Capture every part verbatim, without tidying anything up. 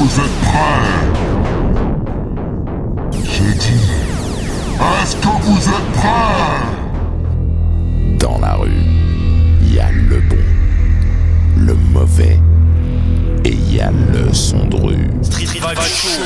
vous êtes prêts? J'ai dit, est-ce que vous êtes prêts? Dans la rue, il y a le bon, le mauvais, et il y a le son de rue. Street Vibe Show.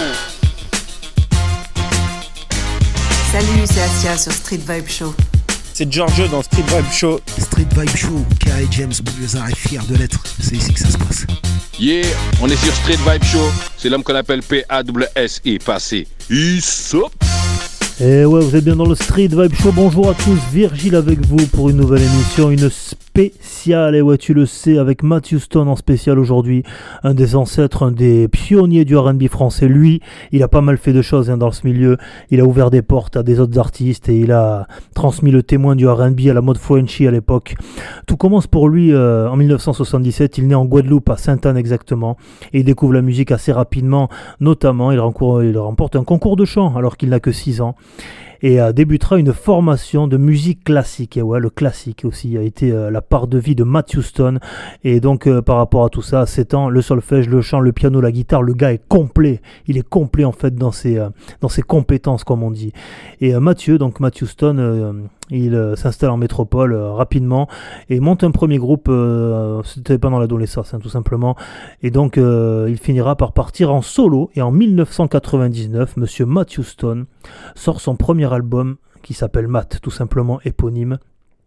Salut, c'est Assia sur Street Vibe Show. C'est Giorgio dans Street Vibe Show. Street Vibe Show, K et James Bouguezard est fier de l'être. C'est ici que ça se passe. Yeah, on est sur Street Vibe Show. C'est l'homme qu'on appelle P A S S I, passé. Issop. Et ouais, vous êtes bien dans le Street Vibe Show. Bonjour à tous, Virgile avec vous pour une nouvelle émission, une spéciale. Et ouais, tu le sais, avec Matthew Stone en spécial aujourd'hui, un des ancêtres, un des pionniers du R and B français. Lui, il a pas mal fait de choses hein, dans ce milieu. Il a ouvert des portes à des autres artistes et il a transmis le témoin du R and B à la mode Frenchy à l'époque. Tout commence pour lui euh, en dix-neuf cent soixante-dix-sept. Il est né en Guadeloupe, à Sainte-Anne exactement, et il découvre la musique assez rapidement. Notamment, il, rencourt, il remporte un concours de chant alors qu'il n'a que six ans. Et euh, débutera une formation de musique classique. Et ouais, le classique aussi a été euh, la part de vie de Matthew Stone. Et donc, euh, par rapport à tout ça, à sept ans, le solfège, le chant, le piano, la guitare, le gars est complet. Il est complet en fait dans ses, euh, dans ses compétences, comme on dit. Et euh, Mathieu, donc Matthew Stone, euh, il euh, s'installe en métropole euh, rapidement et monte un premier groupe. Euh, c'était pendant l'adolescence, hein, tout simplement. Et donc, euh, il finira par partir en solo. Et en dix-neuf cent quatre-vingt-dix-neuf, Monsieur Matthew Stone sort son premier album qui s'appelle Matt, tout simplement éponyme.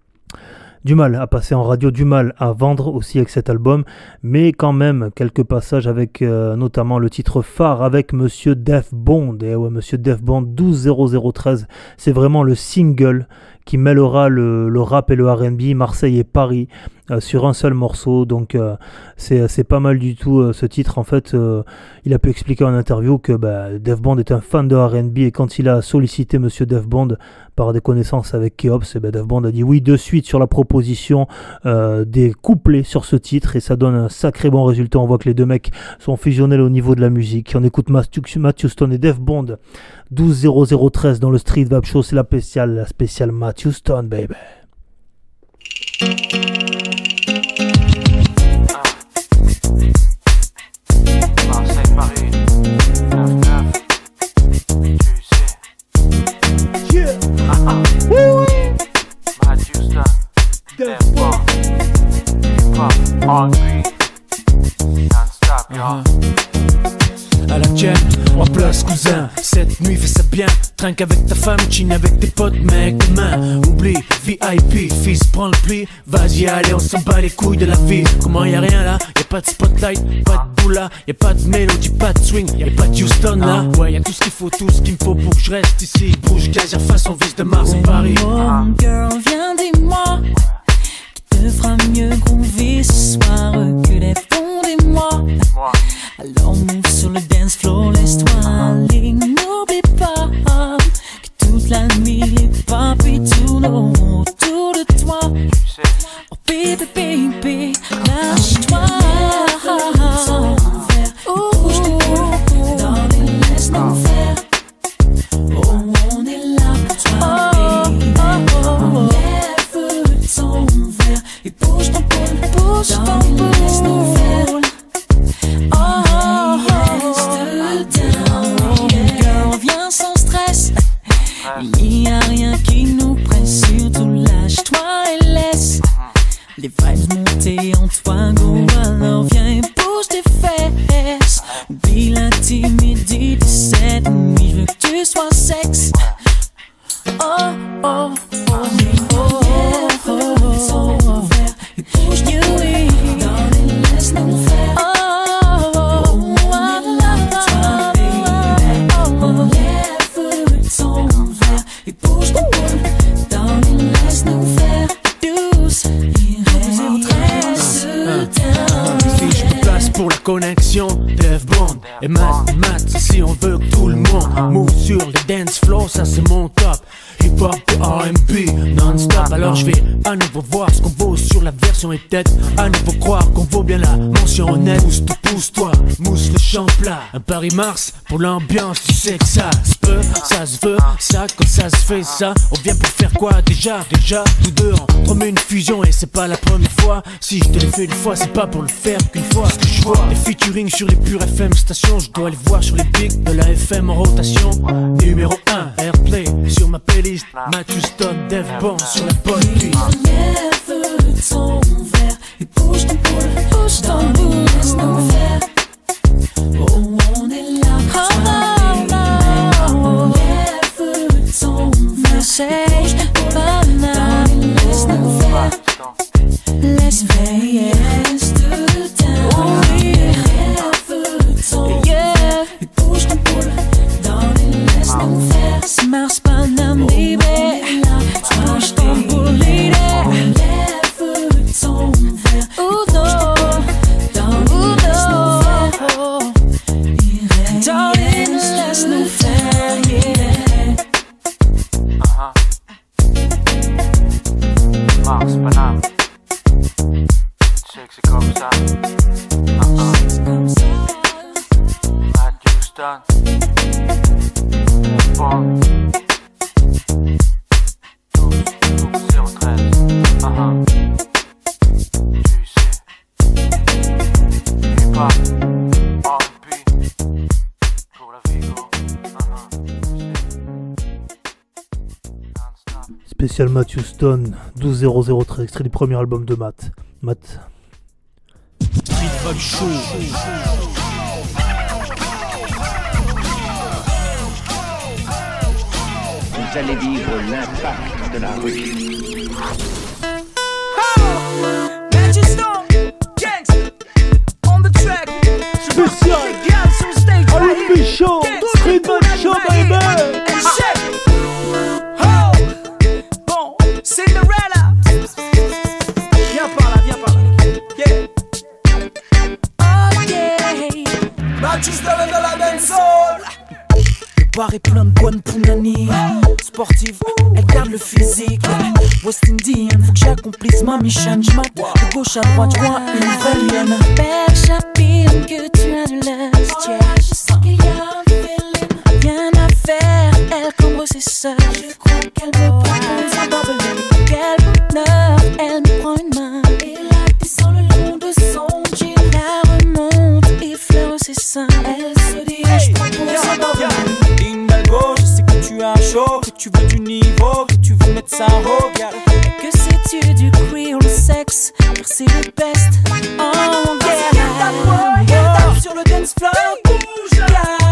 Du mal à passer en radio, du mal à vendre aussi avec cet album, mais quand même quelques passages avec euh, notamment le titre phare avec Monsieur Def Bond. Et ouais, Monsieur Def Bond douze zéro zéro treize, c'est vraiment le single qui mêlera le, le rap et le R and B, Marseille et Paris, euh, sur un seul morceau. Donc euh, c'est, c'est pas mal du tout euh, ce titre. En fait, euh, il a pu expliquer en interview que bah, Def Bond est un fan de R and B et quand il a sollicité Monsieur Def Bond par des connaissances avec Keops, et bah, Def Bond a dit oui de suite sur la proposition euh, des couplets sur ce titre et ça donne un sacré bon résultat. On voit que les deux mecs sont fusionnels au niveau de la musique. On écoute Matthew Stone et Def Bond douze zéro zéro treize dans le Street Vibe Show. C'est la spéciale, la spéciale Matthew Stone, baby. Marseille, Paris, neuf neuf, tu sais. Yeah. Matthew Stone, Def Bond, hip-hop, R and B, non-stop, y'all. À la tienne, en place cousin, cette nuit fais ça bien. Trinque avec ta femme, chine avec tes potes, mec, demain. Oublie, V I P, fils, prends le pli. Vas-y, allez, on s'en bat les couilles de la vie. Comment y'a rien là, y'a pas de spotlight, pas de boula, y'a pas de mélodie, pas de swing, y'a pas de Houston là. Ouais, y'a tout ce qu'il faut, tout ce qu'il me faut pour que je reste ici. Bouge, gaz, façon vis de Mars et Paris. Oh, girl, viens dis-moi qui te fera mieux groover ce soir que les fonds des mois. Alors move sur le dance floor, laisse-toi aller. N'oublie pas que toute la nuit les papis tournent autour de toi. Oh baby, baby, lâche-toi. Oh, darling, laisse-nous faire. Oh, on est là pour toi, baby. Enlève ton verre et bouge ton poule, bouge ton poule. Laisse-nous faire. Oh, il n'y a rien qui nous presse, surtout lâche-toi et laisse les vibes monter en toi, go. Alors viens et bouge tes fesses. Oublie la timidité de cette nuit, je veux que tu sois sexe. Oh, oh, oh, oh, oh, oh, oh, oh. Et bouge tes fesses, darling, laisse-nous faire. Oh, oh, oh, et bouge ton boule, darling, laisse-nous faire douce. Il reste Si je me place pour la connexion, Def Bond et Matt, Matt, si on veut que tout le monde move sur les dance floors, ça c'est mon top. Hip-hop et R and B non-stop, alors je vais À nouveau voir ce qu'on vaut sur la version et peut-être à nouveau croire qu'on vaut bien la mention honnête. Pousse-toi, pousse-toi, mousse le champ plat. Un Paris-Mars pour l'ambiance, tu sais que ça se peut, ça se veut, ça quand ça se fait ça. On vient pour faire quoi déjà, déjà tous deux on remet une fusion et c'est pas la première fois. Si je te l'ai fait une fois, c'est pas pour le faire qu'une fois. Ce que je vois, les featuring sur les pures F M stations, je dois les voir sur les pics de la F M en rotation. Numéro un, Airplay sur ma playlist, Matthew Stone, Dev Bon sur la bonne piste. Lève ton verre et bouge ton boule, bouge ton boule, laisse-nous faire. Oh, on est là pour toi. Lève ton verre, bouge ton boule, laisse-nous faire. Laisse veiller, laisse tout down. Lève ton verre et bouge ton boule, laisse-nous faire. C'est Mars Panam, baby. Bouge ton boule, lady. Ton verre, oh non, darling, laisse-nous faire. Darling, laisse-nous faire, yeah. Uh-huh. Mars Panam, c'est que c'est comme ça. Uh-huh. Matthew Stone, bon. zéro treize, uh-huh. Spécial Matthew Stone, douze zéro zéro treize, extrait du premier album de Matt. Matt. Street Vibe Show. Vous allez vivre l'impact de la rue. Matthew Stone, gangs, on the track. Spécial R and B Show, Street Vibe Show, baby. Bon, Cinderella. Viens par là, viens par là. Yeah. Oh yeah. Matthew Stone dans la dancehall. Le bar est plein de bonnes pounani. Sportive, elle garde le physique. West Indian, faut que j'accomplisse ma mission. J'mate de gauche à droite, je vois une vraie lionne. Belle chapine que tu as de l'est. Yeah, je sens qu'il y a un feeling. Rien à faire, elle cambre ses sœurs. Je crois qu'elle me propose un barbelé. Quel bonheur, elle me prend une main. Et la descend le long de son jean. La remonte, effleure ses seins. Elle se dirige, je propose un barbelé. Hidalgo, je sais que tu as chaud, que tu veux du niveau, que tu veux mettre ça au regard. Que sais-tu du creole sexe, car c'est le best. Oh mon gars, get up sur le dance floor, bouge,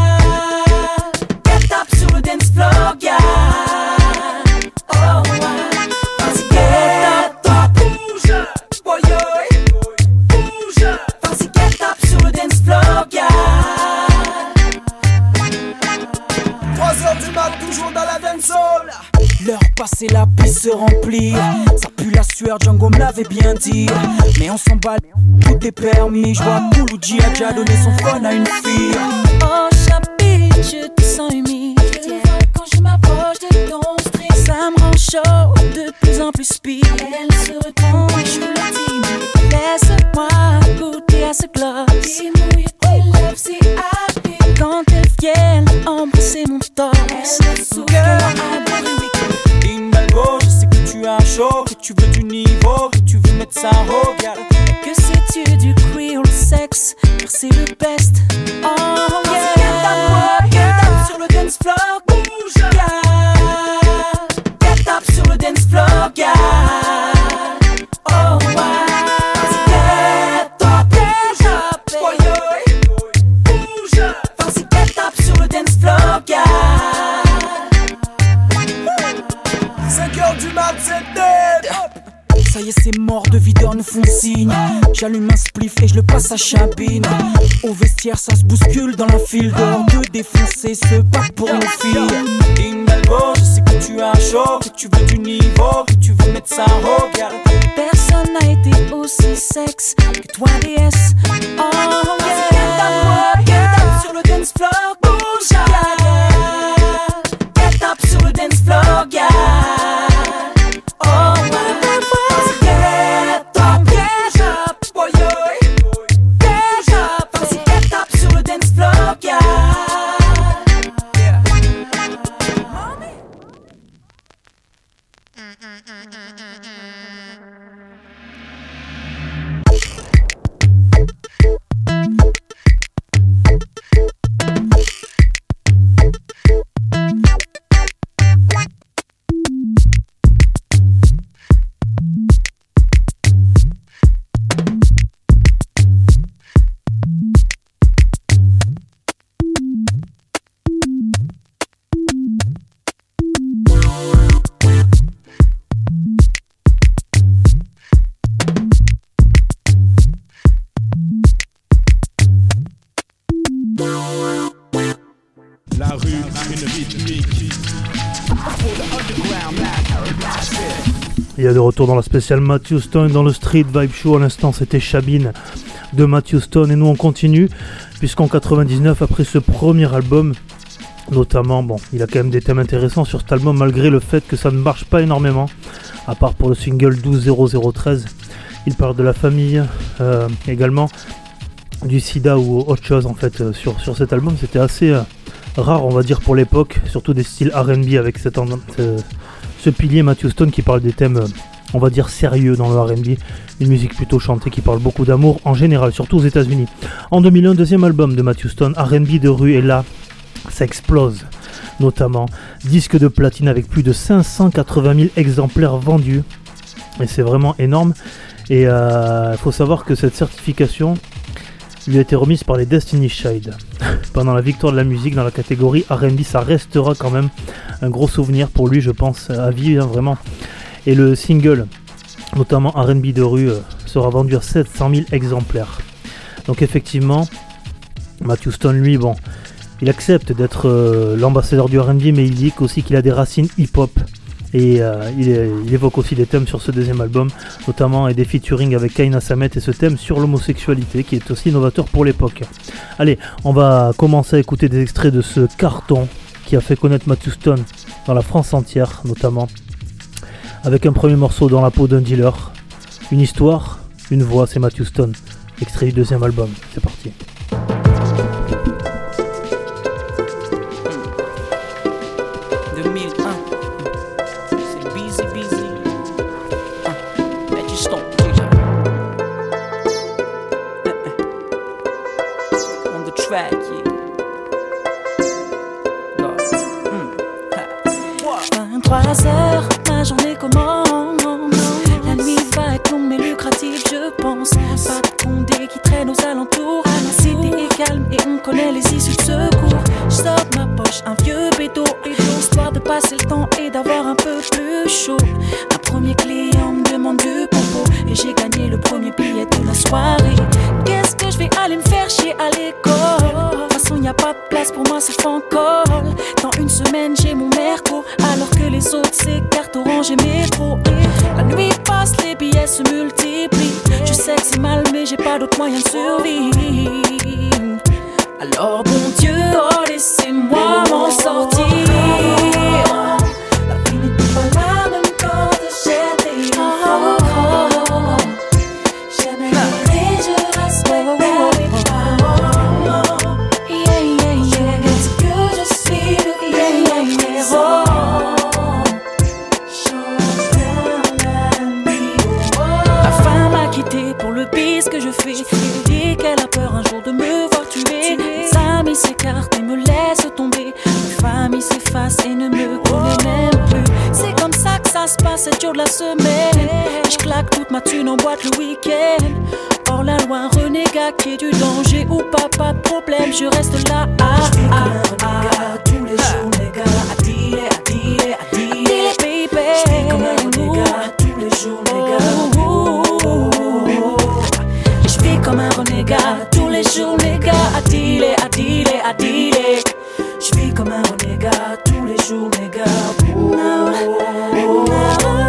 get up sur le dance floor, yeah. Oh ouais, vas-y get up, toi bouge, boy bouge, vas-y get up sur le dance floor, yeah. trois heures du mat, toujours dans la dancehall. L'heure passée, la piste se remplit. Ça pue la sueur, Django me l'avait bien dit. Mais on s'emballe, tout est permis. J'vois Kouloudji a déjà donné son phone à une fille. Oh chapitre, je te sens humide. Je te vois quand je m'approche de ton string. Ça me rend chaud, de plus en plus speed. Elle se retourne et joue la timide. Laisse-moi goûter à ce gloss. Et mouille tes lèvres si happy. Quand elles viennent embrasser mon torse. Elle souffle à Hidalgo, je sais que tu as chaud, que tu veux du niveau, que tu veux mettre ça au regard. Que sais-tu du creole sexe, car c'est le best. Oh yeah, get up sur le dance floor, bouge, yeah. Get up sur le dance floor, yeah. Oh ouais, get up, get up, bouge, vas-y get up sur le dance floor, yeah. cinq heures du mat, c'est dead. Ça y est, c'est mort, de videurs nous font signe. J'allume un spliff et je le passe à Chabine. Au vestiaire, ça se bouscule dans la file d'or. De défoncer ce bac pour nos filles. Hidalgo, je sais que tu as chaud, que tu veux du niveau, que tu veux mettre ça au regard. Personne n'a été aussi sexe que toi, D S. Oh yeah, get up sur le dance floor, bouge, yeah. Get up sur le dance floor, yeah. Oh, ouais. Il y a de retour dans la spéciale Matthew Stone dans le Street Vibe Show. À l'instant, c'était Shabin de Matthew Stone. Et nous, on continue, puisqu'en quatre-vingt-dix-neuf, après ce premier album, notamment, bon, il a quand même des thèmes intéressants sur cet album, malgré le fait que ça ne marche pas énormément, à part pour le single douze zéro zéro treize. Il parle de la famille, euh, également du sida ou autre chose, en fait, euh, sur, sur cet album. C'était assez euh, rare, on va dire, pour l'époque, surtout des styles R and B avec cette, euh, ce pilier Matthew Stone qui parle des thèmes, euh, on va dire, sérieux dans le R and B, une musique plutôt chantée qui parle beaucoup d'amour en général, surtout aux États-Unis. En deux mille un, deuxième album de Matthew Stone, R and B de rue, et là, ça explose, notamment disque de platine avec plus de cinq cent quatre-vingt mille exemplaires vendus, et c'est vraiment énorme. Et il euh, faut savoir que cette certification lui a été remise par les Destiny's Child pendant la victoire de la musique dans la catégorie R and B. Ça restera quand même un gros souvenir pour lui, je pense, à vie, hein, vraiment. Et le single, notamment R and B de rue, euh, sera vendu à sept cent mille exemplaires. Donc effectivement, Matthew Stone, lui, bon, il accepte d'être euh, l'ambassadeur du R and B, mais il dit aussi qu'il a des racines hip-hop. Et euh, il, est, il évoque aussi des thèmes sur ce deuxième album, notamment et des featuring avec Kaina Samet et ce thème sur l'homosexualité qui est aussi novateur pour l'époque. Allez, on va commencer à écouter des extraits de ce carton qui a fait connaître Matthew Stone dans la France entière, notamment avec un premier morceau Dans la peau d'un dealer, une histoire, une voix, c'est Matthew Stone, extrait du deuxième album. C'est parti. vingt-trois heures, ma journée commence. La nuit va être longue mais lucrative, je pense. Pas de condé qui traîne aux alentours. La cité est calme et on connaît les issues de secours. Je sors de ma poche un vieux bédo, histoire de passer le temps et d'avoir un peu plus chaud. Un premier client me demande du popo et j'ai gagné le premier billet de la soirée. Qu'est-ce que je vais aller me faire chier à l'école? De toute façon y a pas de place pour moi sauf en col. Dans une semaine j'ai mon merco, alors que les autres c'est carte orange et métro. La nuit passe, les billets se multiplient. Je sais que c'est mal mais j'ai pas d'autre moyen de survivre. Alors bon Dieu, oh laissez-moi m'en sortir. La vie n'était pas la même quand j'étais enfant. Jamais rien, je respecte mes parents. Yeah, yeah, yeah, qu'est-ce que je suis le yeah, héros. Ma femme m'a quitté pour le bis que je fais. Elle dit qu'elle a peur un jour de me voir tuer. Mes amis s'écartent et me laissent tomber. Ma famille s'efface et ne me connaît même plus. C'est comme ça que ça se passe sept jours de la semaine. Je claque toute ma thune en boîte le week-end. Hors la loi, un renégat qui est du danger ou pas, pas de problème, je reste là. Ah, ah, ah, ah. Tous les jours, les gars, à dealer, à dealer, à dealer, baby. Je vis comme un renégat tous les jours, les gars. Je vis comme un renégat tous les jours, les gars, à dealer, à dealer, à dealer. Je vis comme un renégat tous les jours, les gars. No, no, no.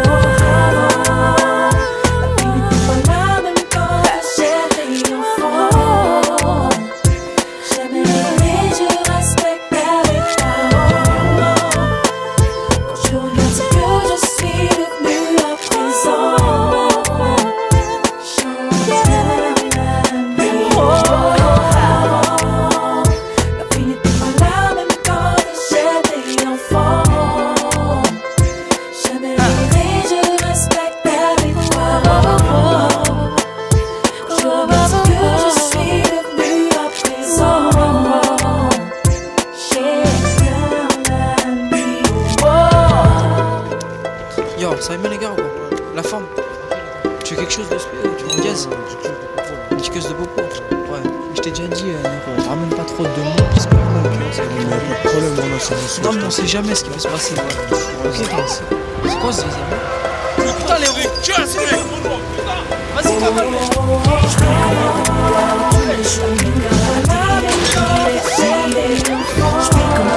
Simon les gars, la forme. Tu veux quelque chose de spé ou tu veux un gaz? Une petite queuse de popo. Ouais. Je t'ai déjà dit, euh, ramène pas trop de monde parce que là, tu vois, ça va pas de problème, on a ça. Non, mais on sait jamais ce qui peut se passer. Ouais. Ok, c'est quoi ce deuxième? Putain, les rues, tu as c'est mec. Vas-y, cavale.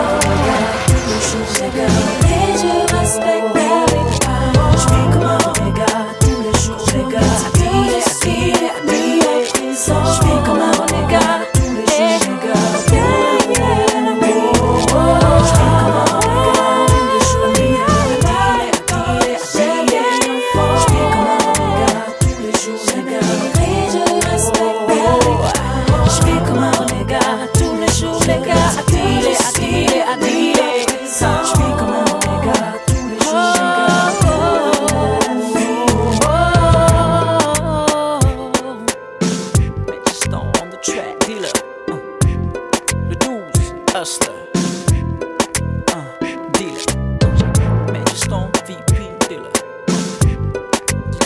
Je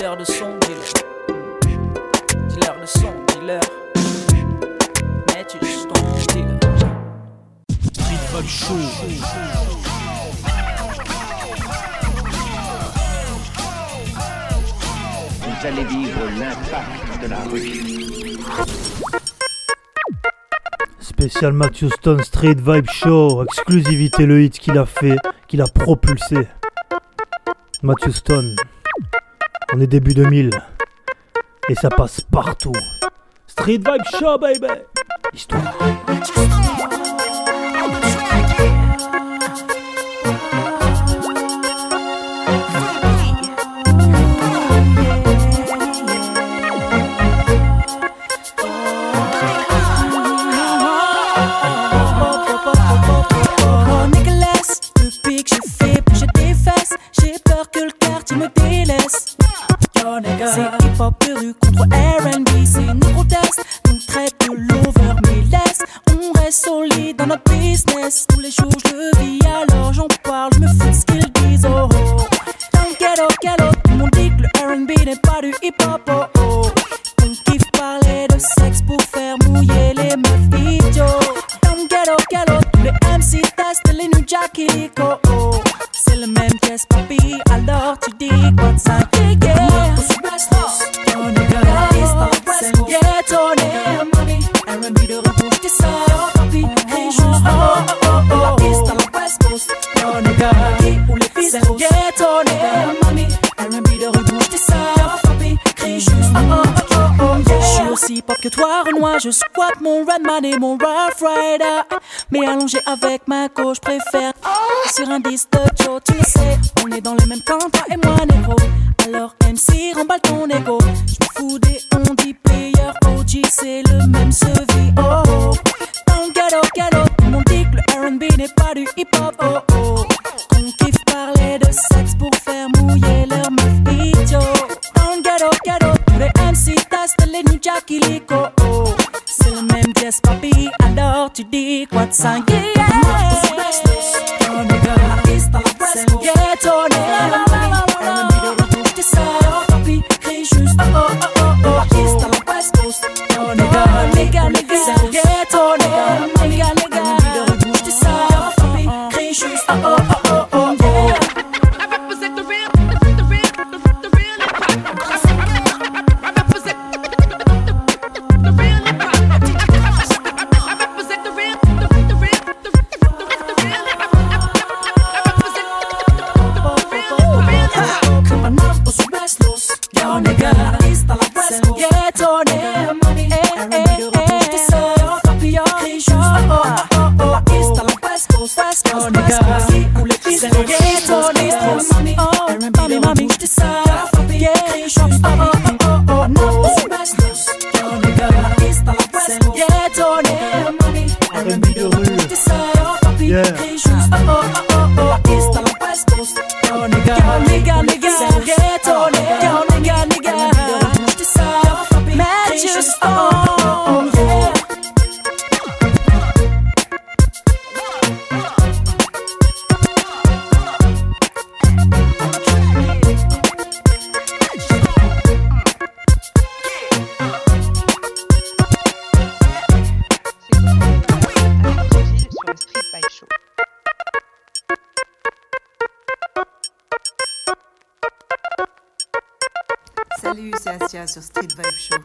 Dealer de son, dealer. Dealer de son, dealer. Matthew Stone, dealer. Street Vibe Show. Vous allez vivre l'impact de la rue. Spécial Matthew Stone Street Vibe Show, exclusivité le hit qu'il a fait, qu'il a propulsé. Matthew Stone, on est début deux mille et ça passe partout. Street Vibe Show, baby. Histoire. C'est hip-hop de rue contre R and B, c'est une proteste, on traite de l'over mais laisse, on reste solide dans notre business. Tous les jours je le vis alors j'en parle, je me fous de ce qu'ils disent. Oh oh, dans le ghetto, ghetto, tout le monde dit que le R and B n'est pas du hip-hop. Oh oh, on kiffe parler de sexe pour faire mouiller les meufs idiots. Dans le ghetto, ghetto, tous les M C testent les New Jack Illico. Oh oh, c'est le même pièce papi, alors tu dis quoi de ça? Pop que toi, Renoir, je squatte mon Redman et mon Rough Rider. Mais allongé avec ma gauche, préfère sur un disque de Joe, tu le sais. On est dans les mêmes camps, toi et moi, négro. Alors M C, remballe ton ego. J'me fous des on dit player, O G, c'est le même sevi. Oh oh, dans le ghetto, ghetto, tout le monde dit que le R and B n'est pas du hip-hop. Oh oh, on kiffe parler de sexe pour faire mouiller leurs meufs idiots. Dans le ghetto, ghetto, tous les M C testent les New Jack Illico. Oh, c'est le même jazz papi, alors tu dis quoi de ça? Yeah, c'est le ghetto, papi, crie juste oh oh oh oh oh, artiste à la West Coast. Oh nigga, nigga, nigga, c'est le ghetto, nigga, nigga, nigga, je dis ça, papi, crie juste oh oh oh oh oh, yeah. Salut, c'est Astia sur Street Vibe Show.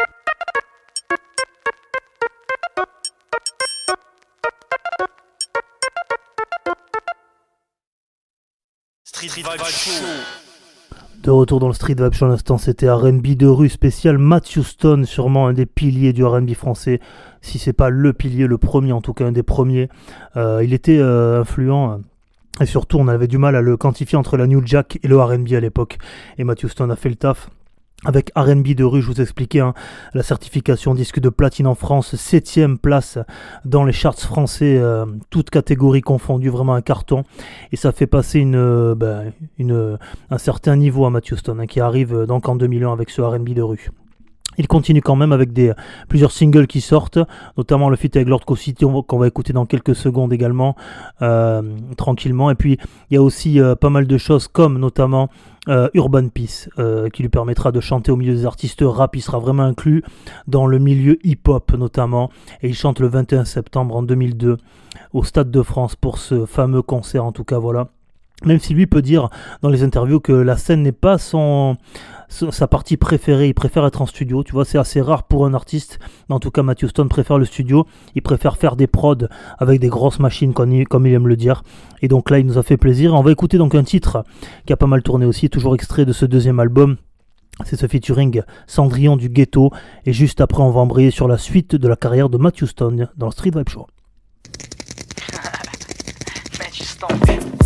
Street Vibe Show. De retour dans le Street Vibe Show à l'instant, c'était R and B de rue spécial Matthew Stone, sûrement un des piliers du R and B français, si c'est pas le pilier, le premier en tout cas, un des premiers. Euh, il était euh, influent. Euh, Et surtout, on avait du mal à le quantifier entre la New Jack et le R and B à l'époque. Et Matthew Stone a fait le taf. Avec R and B de rue, je vous expliquais, hein, la certification disque de platine en France, septième place dans les charts français, euh, toutes catégories confondues, vraiment un carton. Et ça fait passer une, euh, ben, une, un certain niveau à Matthew Stone, hein, qui arrive donc en deux mille un avec ce R and B de rue. Il continue quand même avec des, plusieurs singles qui sortent, notamment le feat avec Lord City qu'on va écouter dans quelques secondes également, euh, tranquillement. Et puis il y a aussi euh, pas mal de choses comme notamment euh, Urban Peace, euh, qui lui permettra de chanter au milieu des artistes rap. Il sera vraiment inclus dans le milieu hip-hop notamment. Et il chante le vingt et un septembre en deux mille deux au Stade de France pour ce fameux concert, en tout cas voilà. Même si lui peut dire dans les interviews que la scène n'est pas son, sa partie préférée, il préfère être en studio, tu vois, c'est assez rare pour un artiste, mais en tout cas Matthew Stone préfère le studio, il préfère faire des prods avec des grosses machines comme il, comme il aime le dire, et donc là il nous a fait plaisir. On va écouter donc un titre qui a pas mal tourné aussi, toujours extrait de ce deuxième album, c'est ce featuring Cendrillon du Ghetto, et juste après on va embrayer sur la suite de la carrière de Matthew Stone dans le Street Vibe Show. Matthew Stone.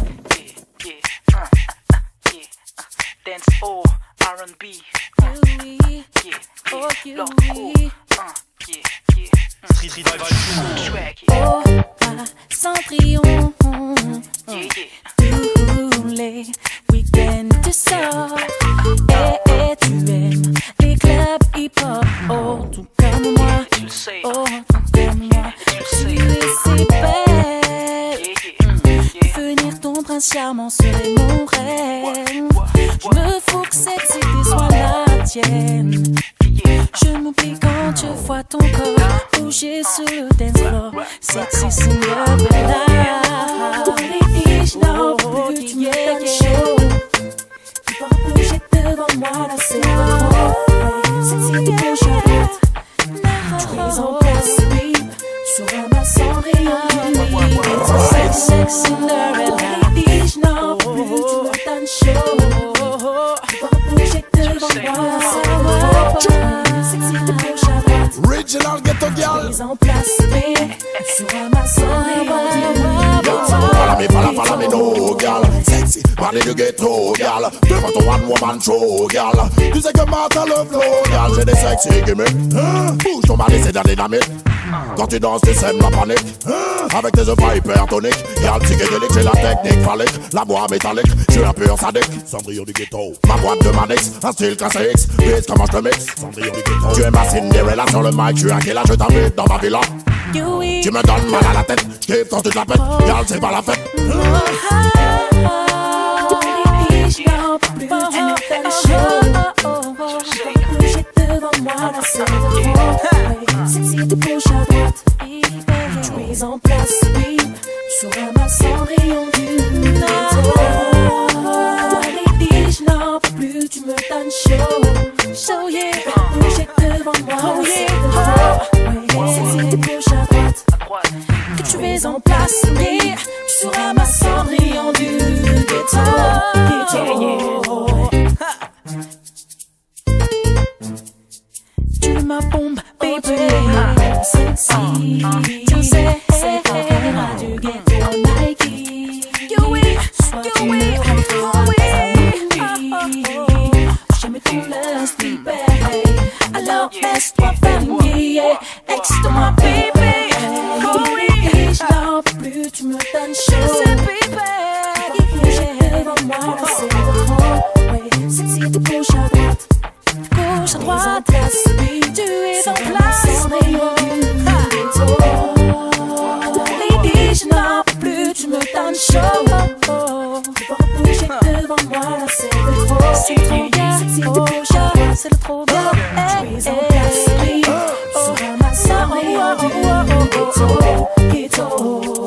Dance or R and B, uh, uh, yeah, yeah, oh, you, Lord, oh, uh, yeah, yeah, Street Street Vibe Show, oh, ah, Cendrillon, yeah, yeah, tous les week-ends tu sors, et, et tu aimes les clubs hip-hop, oh, tout comme moi, tu le sais, oh, tout comme moi, tu le sais, tu es si belle, yeah, yeah, yeah. Devenir ton prince charmant serait mon rêve. Je me fous que cette cité soit la tienne. Je m'oublie quand je vois ton corps bouger sur le dance floor. Sexy Cinderella. Les je n'en peux plus, tu me donnes chaud. Tu vas bouger devant moi, là c'est trop. Cette cité bouge à droite. Tu es en place, oui. Tu seras ma Cendrillon. Sexy Cinderella. Les je n'en peux plus, tu me donnes chaud. Original ghetto girl. En place, sur ma Follow me, follow, follow me, no girl. Sexy, parlez du ghetto girl. Devant ton one woman show girl. Tu sais que Martha le flow girl. J'ai des sexy gimmicks. Bouge ton mari, c'est de la dynamique. Quand tu danses, tu sèmes la panique. Avec tes œufs pas hypertoniques. Y'a le psychédélique, j'ai la technique phallique. La bois métallique, je suis un pur sadique. Cendrillon du ghetto. Ma boîte de Manix, un style classique. Bis comment je te mixe. Cendrillon du ghetto. Tu es ma Cinderella sur le mic. Tu es un killer, je t'invite dans ma villa. Tu me donnes mal à la tête. J'kiffe quand tu te la pètes. Y'a c'est pas la fête. Je n'en peux plus, tu me donnes chaud. Bouger devant moi, là c'est trop. Sexy de gauche à droite. Tu es en place, oui. Tu seras ma Cendrillon du ghetto. Je n'en peux plus, tu me donnes chaud. Chaud, yeah. Bouger devant moi, là c'est trop. Sexy de gauche à droite. Que tu es en place, oui. Tu seras ma Cendrillon du ghetto. Tu ma bombe, baby. Sexy. Tu sais, c'est ta caméra du ghetto Nike. You oui, you oui, you oui. J'aime ton lust, baby. Alors laisse-toi familier. Ex-toi, baby. Oh oui, je n'en peux plus, tu me donnes chaud. Devant moi, là c'est trop. Sexy de gauche à droite. Gauche à droite, tu es en place. Lady, je n'en peux plus, tu me donnes chaud. Tu vas bouger devant moi, là c'est trop. C'est trop bien, sexy de gauche à droite, c'est le trop bien. Tu es en place, tu seras ma Cendrillon du ghetto.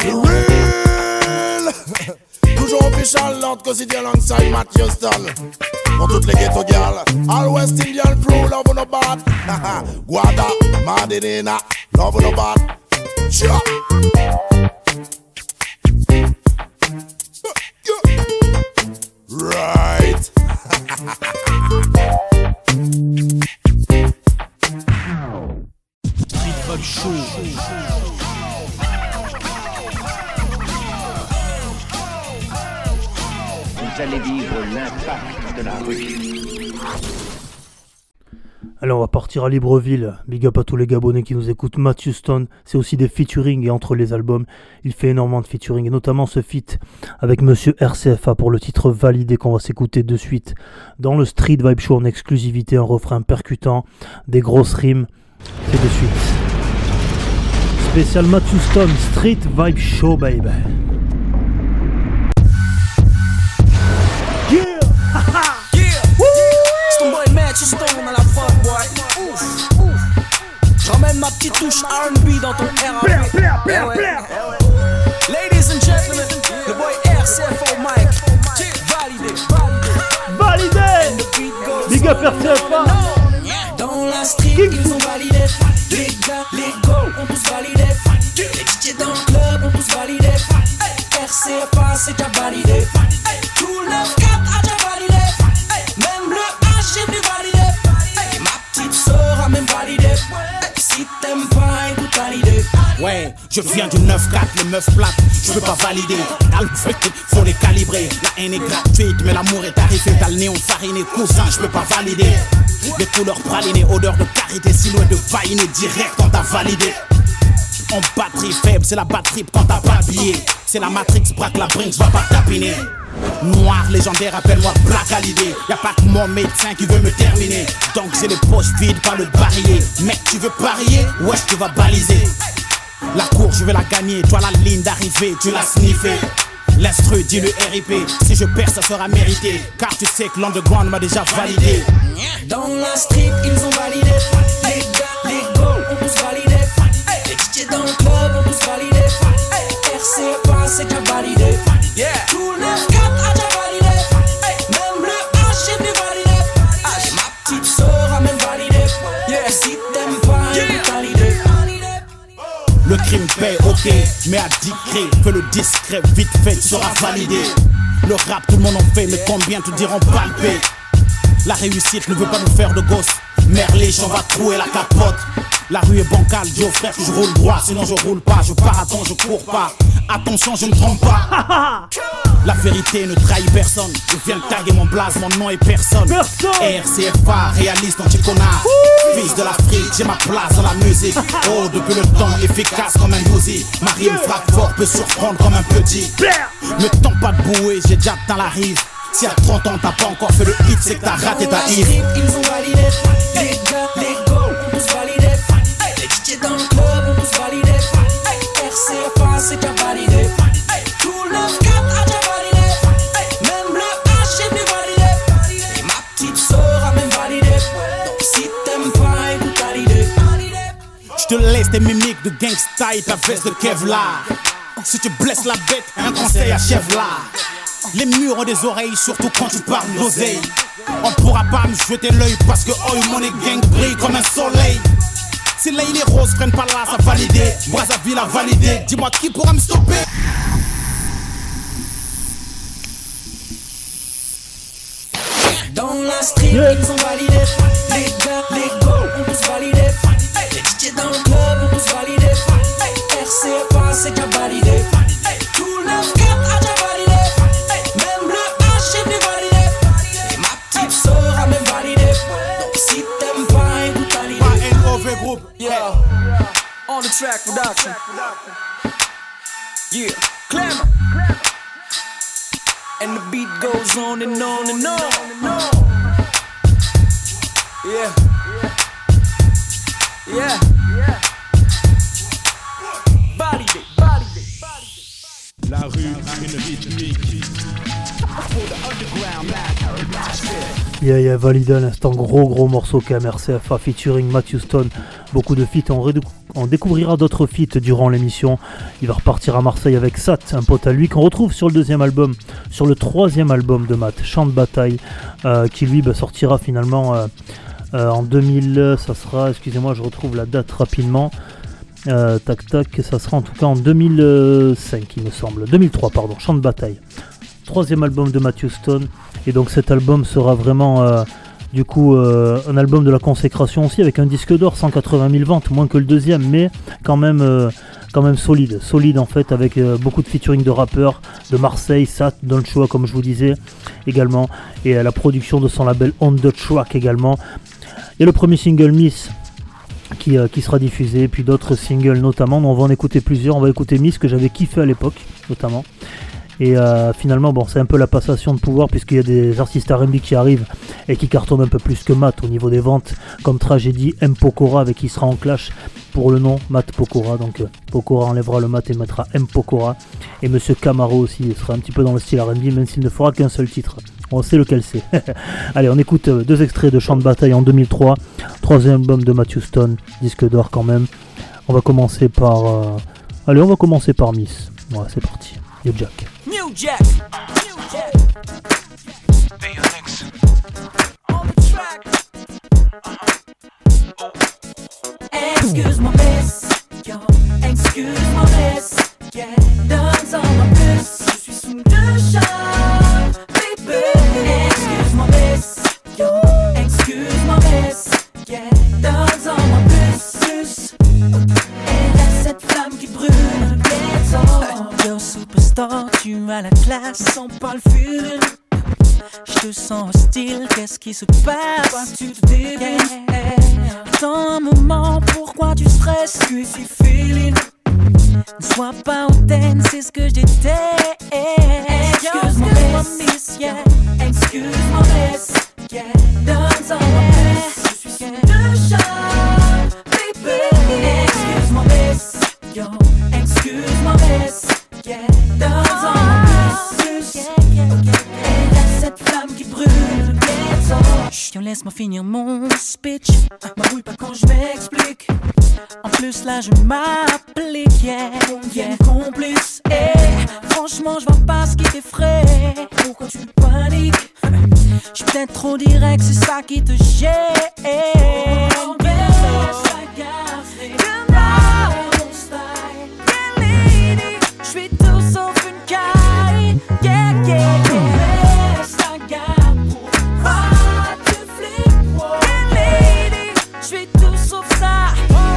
Toujours official, Lord City alongside Matthew Stone. Pour toutes les ghetto girls, all West Indian crew, love no bad. Guada, Madinina, love no bad. Sure. Right. Street Vibe Show. Vous allez vivre l'impact de la rue. Allez, on va partir à Libreville. Big up à tous les Gabonais qui nous écoutent. Matthew Stone, c'est aussi des featuring et entre les albums, il fait énormément de featuring et notamment ce feat avec Monsieur R C F A pour le titre Validé qu'on va s'écouter de suite dans le Street Vibe Show en exclusivité, un refrain percutant, des grosses rimes. C'est de suite. Spécial Matthew Stone, Street Vibe Show, baby. Yeah! Yeah! Woo! C'est ton boy Matthew Stone à la prod, boy. Ouf, ouf. Je ramène ma petite touche R and B dans ton R and B. Eh ouais. Ladies and gentlemen, le boy R C F O Mike. Validé. Validé. Big up R C F A. Dans la street, ils ont validé. Les gars, les go, ont tous validé. Les D J dans le club, ont tous validé. R C F A, c'est déjà validé. Tout le neuf quatre a déjà validé. Même le H est venu valider. Et ma petite sœur a même validé. Si t'aimes pas, écoute à l'idée. Ouais, je viens du neuf quatre, les meufs plates, je peux pas valider. Dans le fait, faut les calibrer. La haine est gratuite, mais l'amour est tarifé. T'as le néon fariné, cousin, je peux pas valider. Les couleurs pralinées, odeur de carité, silhouette de vaïné, direct on t'a validé. En batterie faible, c'est la batterie quand t'as pas billet. C'est la Matrix, braque la brinks, va pas tapiner. Noir, légendaire, appelle-moi Black Hallyday. Y'a pas que mon médecin qui veut me terminer. Donc j'ai les poches vides, pas le barillet. Mec, tu veux parier? Ouais, tu vas baliser. La course, je vais la gagner. Toi, la ligne d'arrivée, tu l'as sniffé. L'instru, dis le R I P. Si je perds, ça sera mérité. Car tu sais que l'underground m'a déjà validé. Dans la street, ils ont validé. Les gars, les go, ont tous validé. Les D J dans le club, ont tous validé. R C F A, c'est déjà validé. Yeah. Tout le neuf quatre a déjà validé. Même le H est venu valider. H, ma petite sœur a même validé. Yeah. Si t'aimes pas, écoute à l'idée. Le crime paie, ok, mais à discret, fais le discret, vite fait, tu seras validé. Le rap, tout le monde en fait, mais combien te diront palper? La réussite ne veut pas nous faire de gosses. Merliche, on va trouer la capote. La rue est bancale, dis aux frères que je roule droit. Sinon je roule pas, je pars à temps, je cours pas. Attention, je ne trompe pas. La vérité ne trahit personne. Je viens de taguer mon blaze, mon nom est personne. R C F A, réaliste, anti-connard. Fils de l'Afrique, j'ai ma place dans la musique. Oh, depuis le temps, efficace comme un Uzi. Ma rime frappe fort, peut surprendre comme un petit. Ne tombe pas de bouée, j'ai déjà atteint la rive. Si à trente ans t'as pas encore fait le hit, c'est que t'as raté ta hit. Ils ont validé. Les gars, les go, ont tous validé. Les D J dans le club, ont tous validé. R C F A, c'est déjà validé. Tout le neuf quatre a déjà validé. Même le H est venu valider. Et ma petite sœur a même validé. Donc si t'aimes pas, écoute à l'idée. Je te laisse tes mimiques de gangsta et ta veste de Kevlar. Si tu blesses la bête, un conseil à Chevlar. Les murs ont des oreilles, surtout quand tu parles d'oseille. On pourra pas me jeter l'œil parce que oh, mon gang brille comme un soleil. Si là il est rose, prennent pas là, ça validé. Brazzaville a validé, dis-moi qui pourra me stopper. Dans la street, yeah. Ils ont validé. Les gars, les go, ont tous validé. Les D J dans le club, ont tous validé. R C F A, c'est déjà validé. Tout le neuf quatre a déjà validé. Même le H est venu valider. Et ma petite sœur a même validé. Donc si t'aimes pas, écoute à l'idée. Pas un mauvais groupe. Yeah. On the track production. Yeah. Clemmer. And the beat goes on and on and on. Yeah. Yeah. Validé, validé, validé. La rue a une rythmique. Yeah, yeah, validé à l'instant, gros gros morceau K M R C F A featuring Matthew Stone. Beaucoup de feats, on, redécou- on découvrira d'autres feats durant l'émission. Il va repartir à Marseille avec Sat, un pote à lui qu'on retrouve sur le deuxième album, sur le troisième album de Matt, Chant de bataille, euh, qui lui bah, sortira finalement euh, euh, en deux mille, ça sera, excusez-moi je retrouve la date rapidement, euh, tac tac, ça sera en tout cas en deux mille cinq il me semble, deux mille trois pardon, Chant de bataille. Troisième album de Matthew Stone, et donc cet album sera vraiment euh, du coup euh, un album de la consécration aussi, avec un disque d'or, cent quatre-vingt mille ventes, moins que le deuxième, mais quand même euh, quand même solide, solide en fait, avec euh, beaucoup de featuring de rappeurs de Marseille, Sat, Don Chua comme je vous disais également, et euh, la production de son label On The Track également. Il y a le premier single Miss qui, euh, qui sera diffusé, puis d'autres singles notamment. On va en écouter plusieurs. On va écouter Miss que j'avais kiffé à l'époque notamment. Et euh, finalement, bon, c'est un peu la passation de pouvoir puisqu'il y a des artistes R and B qui arrivent et qui cartonnent un peu plus que Matt au niveau des ventes, comme Tragédie, M. Pokora avec qui il sera en clash pour le nom, Matt Pokora. Donc euh, Pokora enlèvera le Matt et mettra M. Pokora. Et Monsieur Camaro aussi sera un petit peu dans le style R and B, même s'il ne fera qu'un seul titre. On sait lequel c'est. Allez, on écoute euh, deux extraits de Chant de Bataille en deux mille trois, troisième album de Matthew Stone, disque d'or quand même. On va commencer par... Euh... Allez, on va commencer par Miss. Voilà, c'est parti. Yo Jack. New Jack. New Jack. On the track. Excuse-moi, miss. Yo, excuse-moi, miss. Yeah, donne-en plus. Je suis sous le charme, baby. Excuse-moi, miss. Yo, excuse-moi, miss. Yeah, donne-en plus. Plus. Elle a cette flamme qui brûle le ghetto. Yo, superstar, tu as la classe, sans pas le feeling. Je te sens hostile, qu'est-ce qui se passe? Pourquoi tu te dévies? Attends un moment, pourquoi tu stresses? Tu es si feeling. Ne sois pas hautaine, c'est ce que je déteste. Excuse-moi, miss, yeah. Excuse-moi, miss, yeah. Donne-en plus. Je suis sur le charme, baby. Excuse-moi, miss, yo. Excuse-moi, miss, yeah. Donne-en plus. Elle a cette flamme qui brûle le ghetto. Chut, laisse-moi finir mon speech. M'abouille pas quand je m'explique. En plus là je m'applique, yeah, yeah. Complice, eh. Franchement je vois pas ce qui t'effraie. Pourquoi tu paniques? J'suis peut-être trop direct, c'est ça qui te gêne. Oh, j'suis tout sauf une caille, yeah, yeah, yeah. Ça garde pour pas te flic, lady. J'suis tout sauf ça.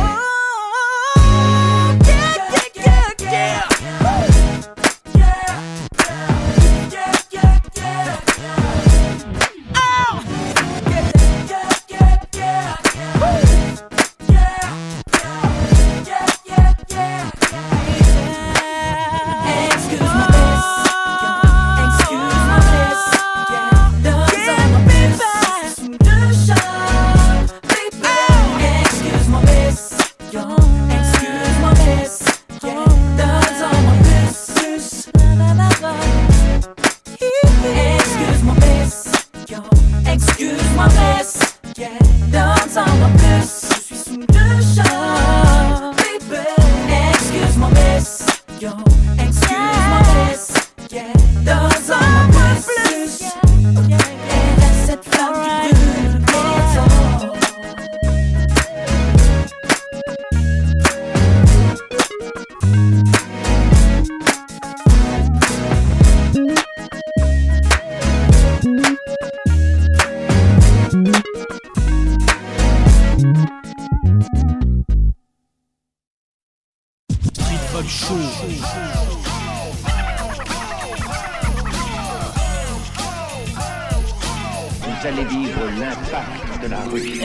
Vous allez vivre l'impact de la rue.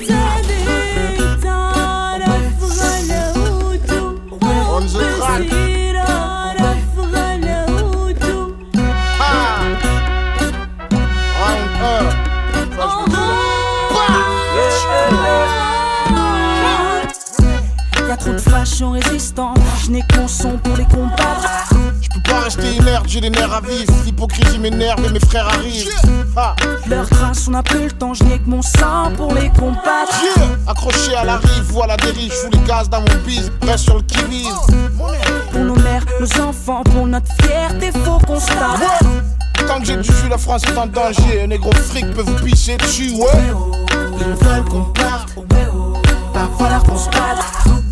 On the track. Ah. Round un. Ça, je me dis. Y'a trop de fashion résistant, je n'ai qu'un son pour les combattre. Je peux pas rester inerte, j'ai les nerfs à vif. L'hypocrisie m'énerve et mes frères arrivent. Ah. Leur grâce, on n'a plus le temps, je n'ai que mon sang pour les combattre. Yeah. Accroché à la rive ou à la dérive, je fous les gaz dans mon bise, reste sur le qui-vive. Pour nos mères, nos enfants, pour notre fierté, faut qu'on se tape. Ouais. Tant que j'ai du jus, la France est en danger. Un négro fric peut vous pisser dessus, ouais. Ils veulent qu'on parte, va falloir qu'on se batte.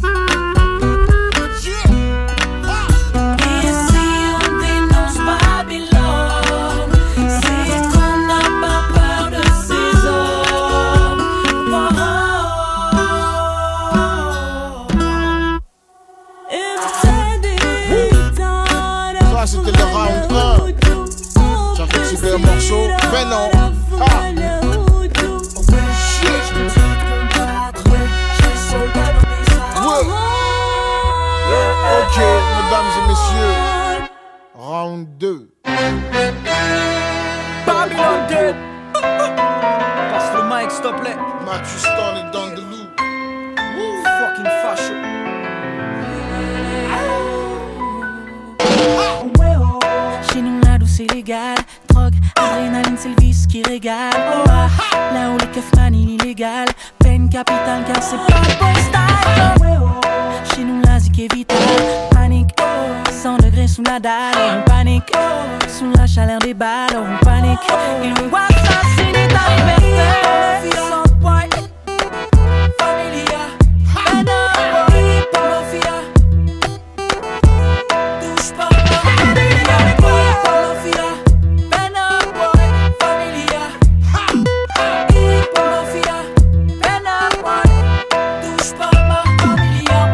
C'était le round un. J'ai fait un morceau. Ben non. Ah. mic, s'il te plaît. Matthew Stone est dans the loop. Fucking facho. Chez nous la douce est légale. Drogue, adrénaline c'est le vice qui régale. Oh ah, là où les keufs manient illégal. Peine capitale car c'est pas le boy style. Chez nous la zik est vitale. Panique, cent degrés sous la dalle. On panique, sous la chaleur des balles. On panique, ils vont assassiner ta liberté. Sans point, familia. Ben non, boy, pas mafia. Touche pas ma familia. Pas mafia. Ben non, boy, familia. Pas mafia. Ben non, boy, touche pas ma familia.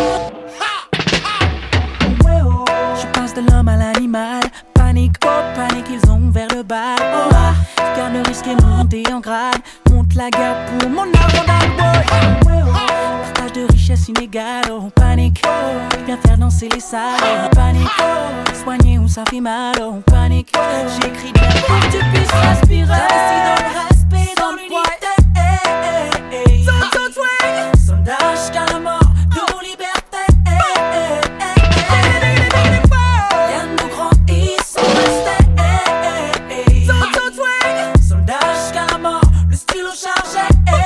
Je passe de l'homme à l'animal. Panique, oh panique, ils ont ouvert le bal. Oh ah, car le risque est monté en grade. Monte la garde pour mon abondant boy. Partage de richesse inégale. Oh panique, viens faire danser les salles. Oh panique, soigner où ça fait mal. Oh panique, j'écris bien pour que tu puisses respirer. Ici dans le respect, dans l'unité. Soldats jusqu'à la mort de nos libertés. Rien de grand, ils sont restés. Soldats jusqu'à la mort, le stylo chargé.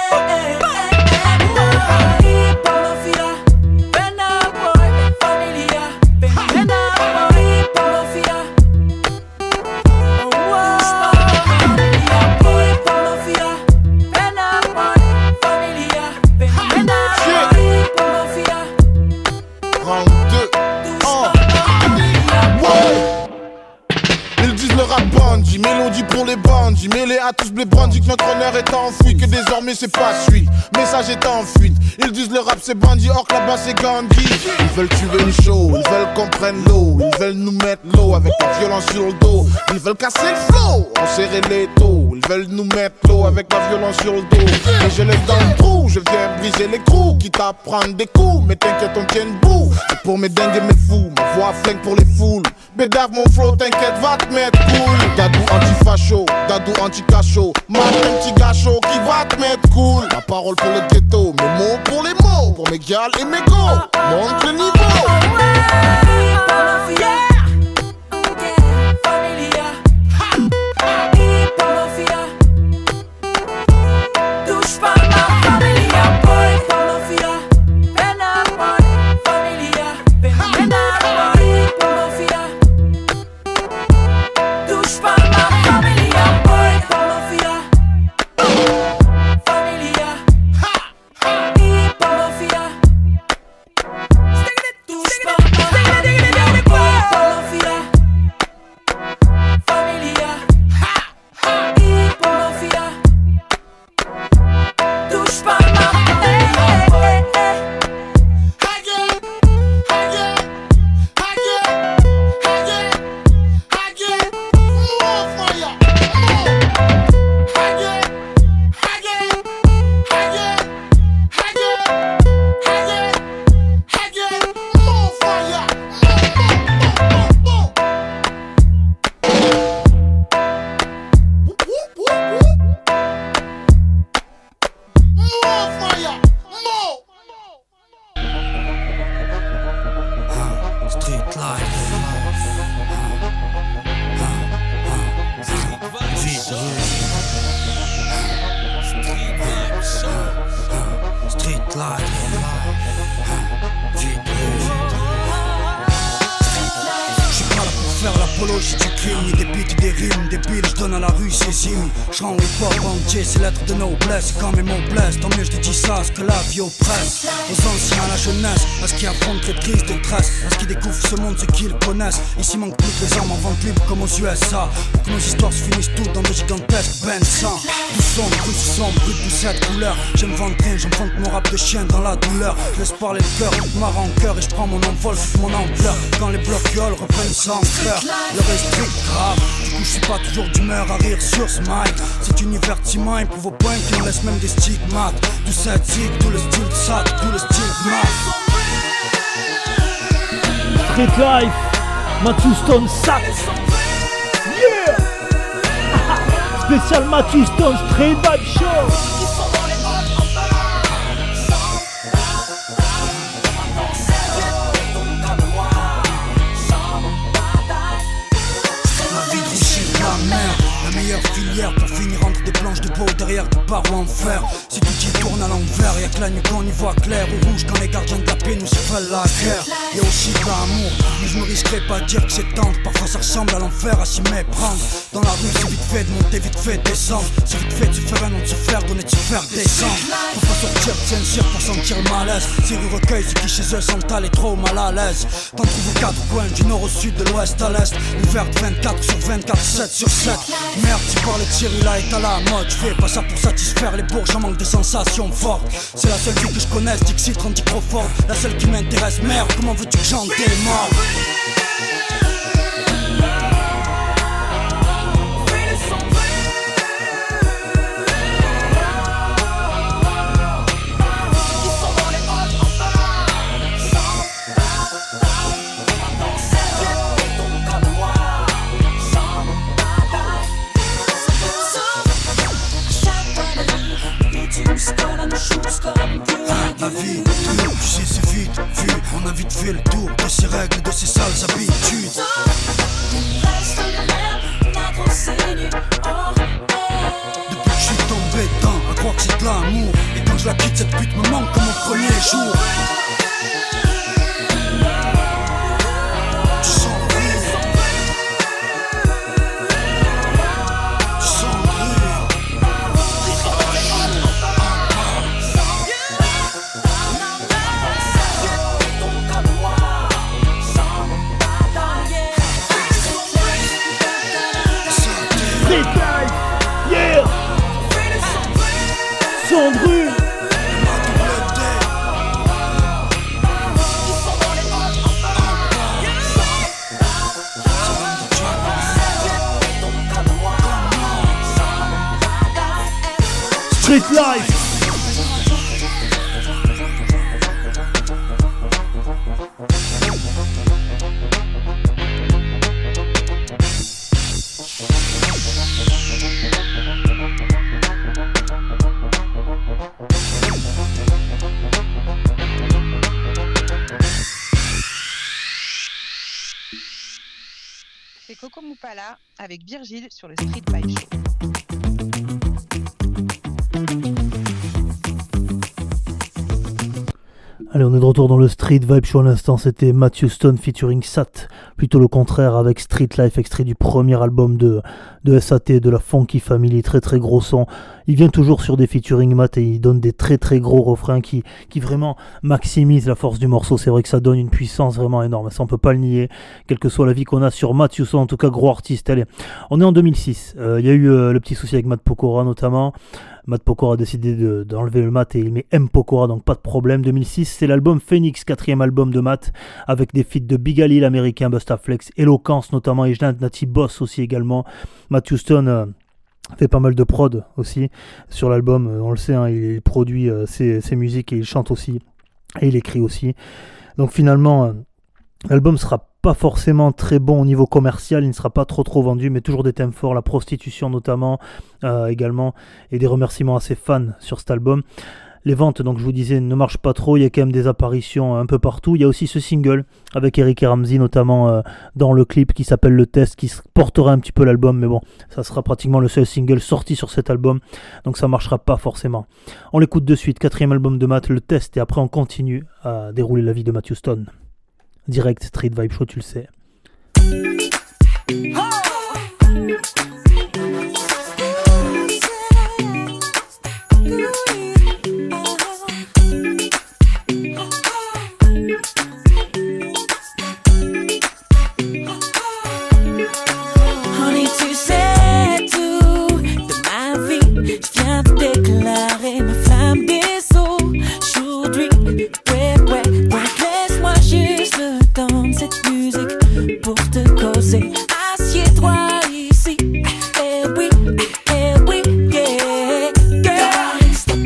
Mélodie pour les bandits, mêlés à tous les bandits que notre honneur est enfoui, que désormais c'est pas suite, message est en fuite. Ils disent le rap c'est bandit, or que là-bas c'est Gandhi. Ils veulent tuer une show, ils veulent qu'on prenne l'eau, ils veulent nous mettre l'eau avec la violence sur le dos. Ils veulent casser le flow, on serrer les taux. Ils veulent nous mettre l'eau avec la violence sur le dos. Et je laisse dans le trou, je viens briser les coups, quitte à prendre des coups, mais t'inquiète on tient debout. Et pour mes dingues et mes fous, ma voix flingue pour les foules. Bédave mon flow, t'inquiète va te mettre cool. Dadou anti-facho, dadou anti-cacho, man un petit gâchot qui va te mettre cool. La parole pour le ghetto, mes mots pour les mots, pour mes gals et mes go, monte le niveau. C'est l'être de noblesse, quand mes mots blessent, tant mieux je te dis ça, ce que la vie oppresse. Aux anciens, à la jeunesse, à ce qui affrontent très triste détresse, à ce qui découvrent ce monde, ce qu'ils connaissent. Ici manque plus que les armes en vente libre comme aux U S A, pour que nos histoires se finissent toutes dans de gigantesques bennes sang. Tout sombre, tout sombre, brut de cette couleur. J'aime vendre rien, j'invente mon rap de chien dans la douleur. Je laisse parler le cœur, toute ma rancœur, et je prends mon envol, toute mon ampleur. Quand les blocs gueules reprennent sans cœur, le reste est strict grave. Du coup je suis pas toujours d'humeur à rire sur ce mic. C'est une divertiment, il prouve au point qu'il en laisse même des stigmates. Tout cette zig, tout le style de ça, tout le style de mat. Street Life, Matthew Stone Sat. Yeah. Spécial Matthew Stone Street Vibe Show. meilleure filière pour finir entre des planches de peau derrière des barreaux en fer. Si tout y tourne à l'envers, y'a que la nuit qu'on y voit clair ou rouge quand les gardiens de la paix nous sifflent la guerre. Y'a aussi de l'amour, mais je me risquerai pas à dire que c'est tendre. Parfois ça ressemble à l'enfer à s'y méprendre. Dans la rue c'est vite fait de monter, vite fait de descendre. C'est vite fait de se faire un nom, de se faire donner, de se faire descendre. Faut pas sortir de Saint-Cyr pour sentir le malaise. Si rue recueille ceux qui chez eux sont allés trop mal à l'aise. T'en trouves aux quatre coins, du nord au sud, de l'ouest à l'est. Ouvert vingt-quatre sur vingt-quatre, sept sur sept. Merde, tu parles de Cyril là est à la mode. Je fais pas ça pour satisfaire les bourges, j'en manque de sensations fortes. C'est la seule vie que je connaisse, Dixit, Randy Crawford. La seule qui m'intéresse, merde, comment veux-tu que j'en démorde? La vie, tu sais c'est vite vu, on a vite fait le tour de ces règles, de ces sales habitudes. Reste le même, n'a trop saigné, oh hey. Depuis que je suis tombé dedans, à croire que c'est de l'amour. Et quand je la quitte, cette pute me manque comme au premier jour. Street Life. C'est Coco Moupala avec Virgile sur le Street Vibe Show. Allez, on est de retour dans le Street Vibe Show. À l'instant, c'était Matthew Stone featuring Sat. Plutôt le contraire avec Street Life, extrait du premier album de, de S A T, de la Funky Family. Très très gros son. Il vient toujours sur des featuring Matt et il donne des très très gros refrains qui, qui vraiment maximisent la force du morceau. C'est vrai que ça donne une puissance vraiment énorme. Ça, on peut pas le nier. Quelle que soit la vie qu'on a sur Matthew Stone, en tout cas, gros artiste. Allez, on est en deux mille six. Il euh, y a eu euh, le petit souci avec Matt Pokora notamment. Matt Pokora a décidé de, d'enlever le Matt et il met M Pokora, donc pas de problème. deux mille six, c'est l'album Phoenix, quatrième album de Matt, avec des feats de Big Ali, l'américain, Busta Flex, Eloquence notamment, et Nati Boss aussi également. Matt Houston euh, fait pas mal de prod aussi sur l'album, euh, on le sait, hein, il produit euh, ses, ses musiques et il chante aussi, et il écrit aussi. Donc finalement, euh, l'album sera pas forcément très bon au niveau commercial, il ne sera pas trop trop vendu, mais toujours des thèmes forts, la prostitution notamment euh, également, et des remerciements à ses fans sur cet album. Les ventes, donc je vous disais, ne marchent pas trop, il y a quand même des apparitions un peu partout. Il y a aussi ce single avec Eric et Ramsey notamment euh, dans le clip qui s'appelle Le Test, qui portera un petit peu l'album, mais bon, ça sera pratiquement le seul single sorti sur cet album, donc ça marchera pas forcément. On l'écoute de suite, quatrième album de Matt, Le Test, et après on continue à dérouler la vie de Matthew Stone. Direct Street Vibe Show, tu le sais. Honey, tu sais tout de ma vie. Je viens de déclarer ma flamme des eaux. J'aujourd'hui, ouais, ouais, donc laisse-moi juste le temps de cette musique pour te causer. Assieds-toi ici, eh oui, eh oui, yeah. Girl,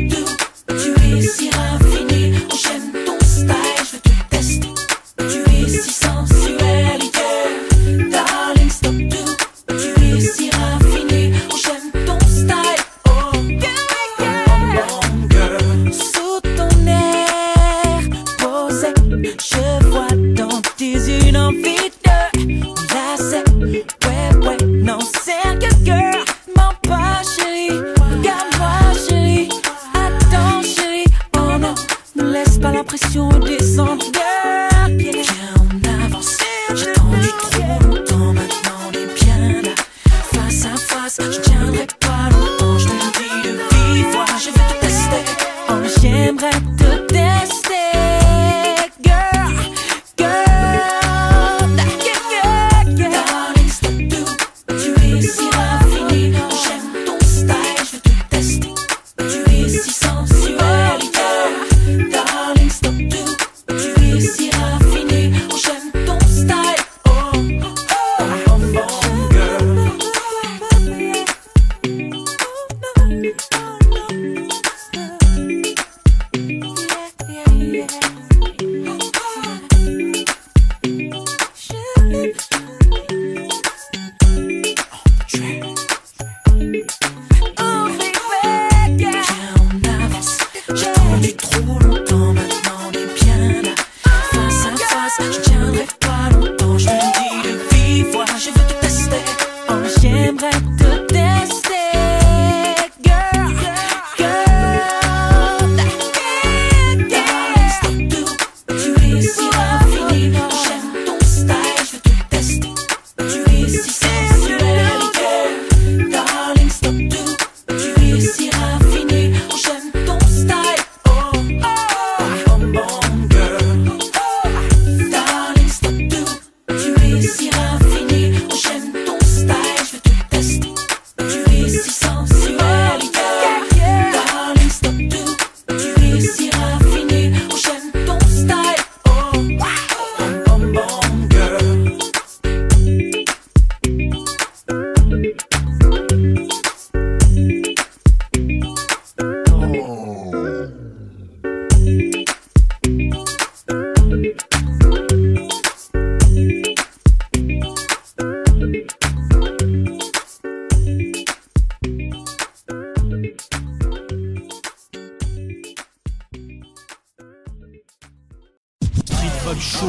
Vibe Show.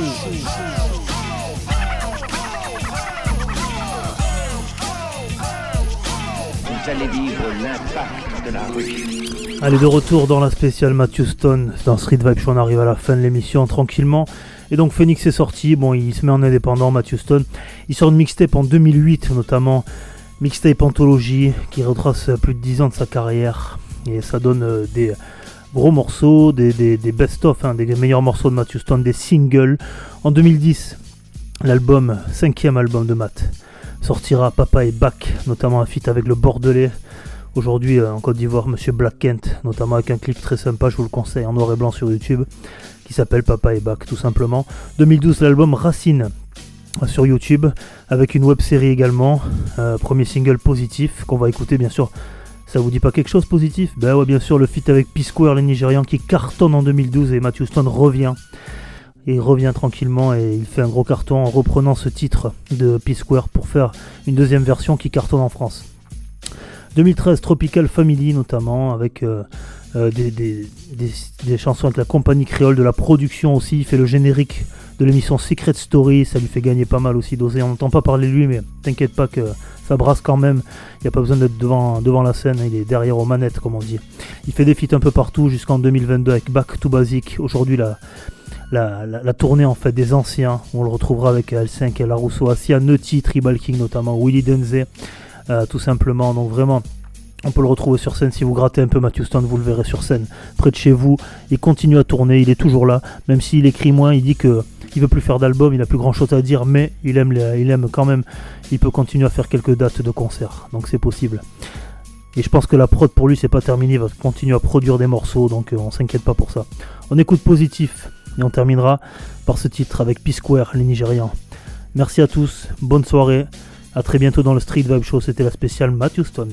Vous allez vivre l'impact de la rue. Allez, de retour dans la spéciale Matthew Stone. Dans Street Vibe Show, on arrive à la fin de l'émission tranquillement. Et donc Phoenix est sorti, bon, il se met en indépendant, Matthew Stone. Il sort une mixtape en deux mille huit notamment, mixtape Anthologie, qui retrace plus de dix ans de sa carrière. Et ça donne euh, des gros morceaux, des, des, des best-of, hein, des meilleurs morceaux de Matthew Stone, des singles. En deux mille dix, l'album, cinquième album de Matt, sortira Papa est Back, notamment un feat avec le Bordelais. Aujourd'hui euh, en Côte d'Ivoire, Monsieur Black Kent, notamment avec un clip très sympa, je vous le conseille, en noir et blanc sur YouTube, qui s'appelle Papa est Back, tout simplement. deux mille douze, l'album Racine, sur YouTube, avec une web série également, euh, premier single Positif, qu'on va écouter bien sûr. Ça vous dit pas quelque chose, Positif? Ben ouais, bien sûr, le feat avec P-Square, les Nigérians, qui cartonne en deux mille douze, et Matthew Stone revient. Et il revient tranquillement et il fait un gros carton en reprenant ce titre de P-Square pour faire une deuxième version qui cartonne en France. deux mille treize, Tropical Family notamment, avec euh, euh, des, des, des, des chansons avec la compagnie créole, de la production aussi. Il fait le générique de l'émission Secret Story, ça lui fait gagner pas mal aussi d'oser. On n'entend pas parler de lui, mais t'inquiète pas que ça brasse quand même. Il n'y a pas besoin d'être devant, devant la scène, il est derrière aux manettes, comme on dit. Il fait des feats un peu partout jusqu'en deux mille vingt-deux avec Back to Basic. Aujourd'hui, la, la, la, la tournée en fait des anciens, on le retrouvera avec L cinq, La Rousseau, Assia, Nutty, Tribal King notamment, Willy Denze. Euh, tout simplement, donc vraiment on peut le retrouver sur scène. Si vous grattez un peu Matthew Stone, vous le verrez sur scène près de chez vous. Il continue à tourner, il est toujours là, même s'il écrit moins. Il dit que il veut plus faire d'album, il a plus grand chose à dire, mais il aime, les, il aime quand même. Il peut continuer à faire quelques dates de concert, donc c'est possible. Et je pense que la prod pour lui c'est pas terminé, il va continuer à produire des morceaux, donc euh, on s'inquiète pas pour ça. On écoute Positif et on terminera par ce titre avec P-Square, les Nigérians. Merci à tous, bonne soirée. A très bientôt dans le Street Vibe Show, c'était la spéciale Matthew Stone.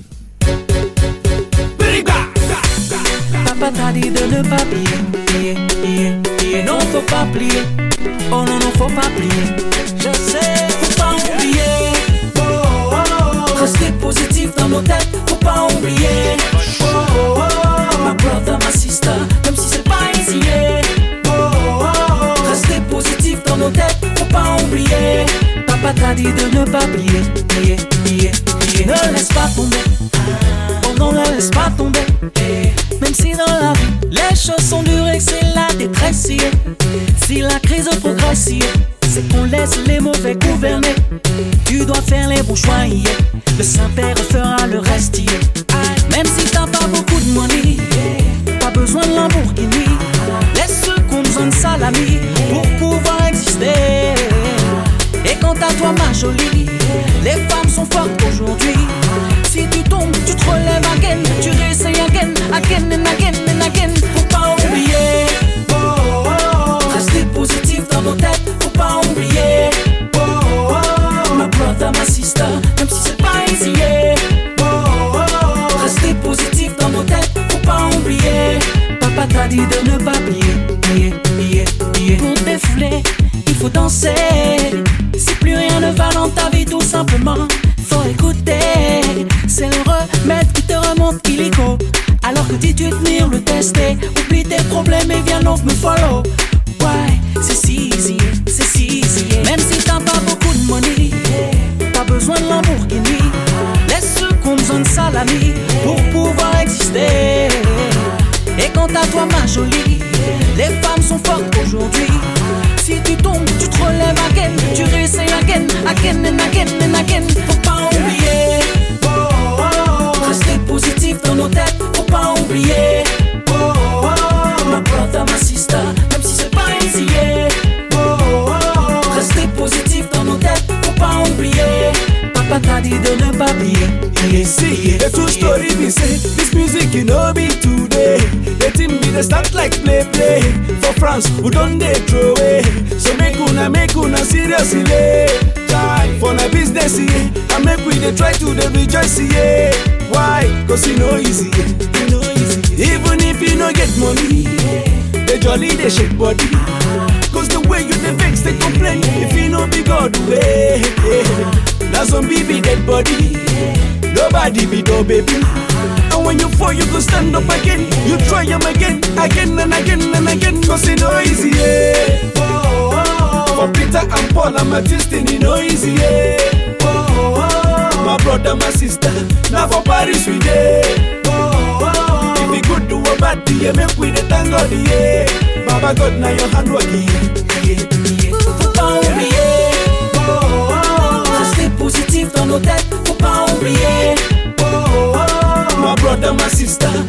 Papa t'a dit de ne pas plier, plier, plier, non faut pas plier. Oh non non faut pas plier. Je sais, faut pas oublier. Oh, oh, oh. Rester positif dans nos têtes, faut pas oublier. Oh, oh, oh. Ma brother, ma sister, même si c'est pas easy. Oh, oh, oh. Rester positif dans nos têtes, faut pas oublier. Papa t'a dit de ne pas plier, plier, plier, plier. Ne laisse pas tomber, oh non ne laisse pas tomber. Même si dans la vie les choses sont dures et que c'est la détresse, si la crise progresse, c'est qu'on laisse les mauvais gouverner. Tu dois faire les bons choix, le Saint-Père fera le reste. Même si t'as pas beaucoup de money, pas besoin de Lamborghini. Laisse ceux qui ont besoin de salami pour pouvoir exister. Et quant à toi ma jolie, les femmes sont fortes aujourd'hui. Si tu tombes, tu te relèves again, tu réessayes again, again and again and again. Faut pas oublier, oh, oh, oh. Rester positif dans nos têtes, faut pas oublier. Oh, oh, oh. Ma brother, ma sister, même si c'est pas easy. Oh, oh, oh. Rester positif dans nos têtes, faut pas oublier. Papa t'a dit de ne pas plier, plier, plier, plier. Pour défouler, il faut danser. Si plus rien ne va dans ta vie, tout simplement, faut écouter. C'est le remède qui te remonte illico. Alors que dis-tu tenir le tester, oublie tes problèmes et viens donc me follow. Ouais, c'est si easy, c'est si easy. Même si t'as pas beaucoup de money, t'as besoin de Lamborghini. Laisse ceux qui ont besoin de salami pour pouvoir exister. Et quant à toi ma jolie, les femmes sont fortes aujourd'hui. Si tu tombes, tu te relèves again, tu réessayes again, again and again and again. Faut pas oublier, oh, oh, oh. Rester positif dans nos têtes, faut pas oublier. Oh, oh, oh. Ma brother, ma sister, même si c'est pas easy. Oh, oh, oh. Rester positif dans nos têtes, faut pas oublier. Papa t'a dit de ne pas plier. You see, the true story be say, this music you know be today. The team be the start like play play. For France, we don't they throw away. So make una, make una seriously. Try for the business, yeah. And make we they try to the rejoice, yeah. Why? Cause you know easy, you know easy. Even if you don't get money, they jolly, they shake body. Cause the way you the vex, they complain. If you know be God way, now some baby dead body. Nobody be no baby. And when you fall, you go stand up again. You try them again, again and again and again. Cause it's no easy, yeah. Oh, oh, For Peter and Paul and my destiny no easy, yeah. Oh, oh, oh. My brother, my sister, now for Paris we dey. Oh, oh. If we could do a bad day, make we dey thank God, yeah. Baba God, now your hand work, yeah, yeah, yeah. Faut pas oublier, oh, oh, oh. Rester positif dans nos têtes, faut pas oublier, oh, oh, oh. My brother, my sister,